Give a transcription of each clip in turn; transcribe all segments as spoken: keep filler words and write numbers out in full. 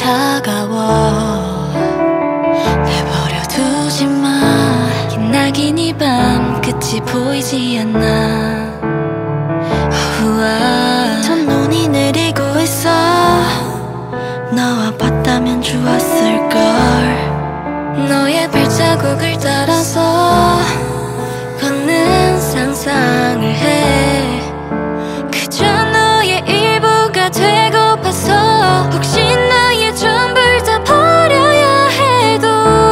차가워 내버려 두지 마. 기나긴 이 밤 끝이 보이지 않나. 우와 첫눈이 내리고 있어. 너와 봤다면 좋았을걸. 너의 발자국을 따라서 걷는 상상을 해. 그저 너의 일부가 되고파서 혹시 나의 전부를 다 버려야 해도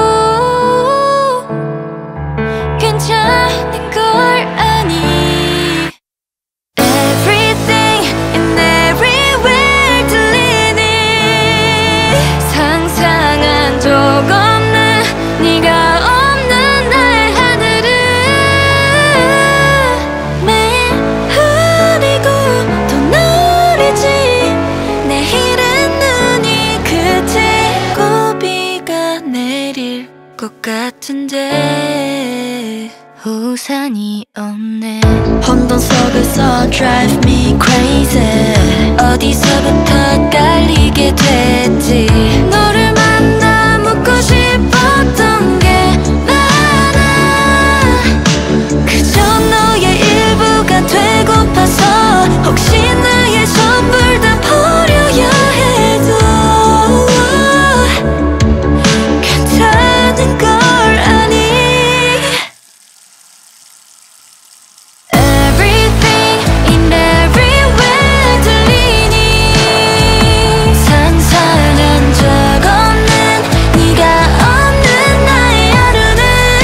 괜찮은 걸 아니. Everything and everywhere 들리니 상상한 적 없는 네가 없는 나의 하늘은 매일 흐리고 또 노리지. 내일은 눈이 그치고 비가 내릴 것 같은데 우산이 없네. 혼돈 속에서 drive me crazy. 어디서부터 깔리게 됐지. 너를 만나 묻고 싶었던 게 많아. 그저 너의 일부가 되고파서 혹시 나의 전부를 다 버려야 해도 괜찮은 걸 아니. Everything and everywhere 들리니 상상한 적 없는 네가 없는 나의 하루는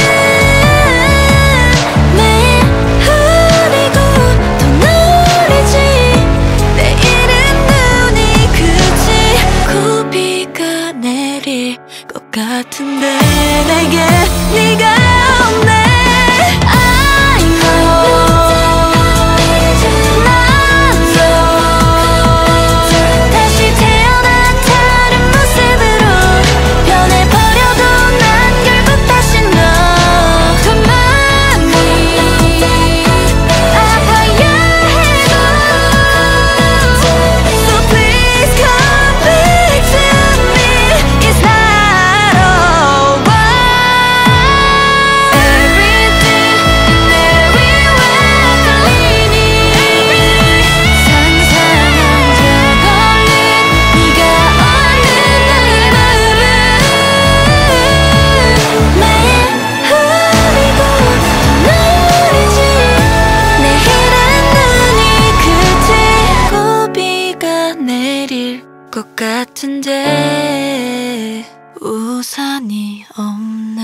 매일 흐리고 또 노리지. 내일은 눈이 그치고 비가 내릴 것 같은데 내게 네가 없네. I know 나도 다시 태어난 다른 모습으로 변해버려도 난 결국 다시 너 더 많이 아파야 해도. So please come back to me. It's not over. Everything and everywhere 들리니 상상한 적 없는 네가 없는 나의 마음은 매일 흐리고 또 노리지. 내일은 눈이 그치고 비가 내릴 것 같은데 우산이 없네.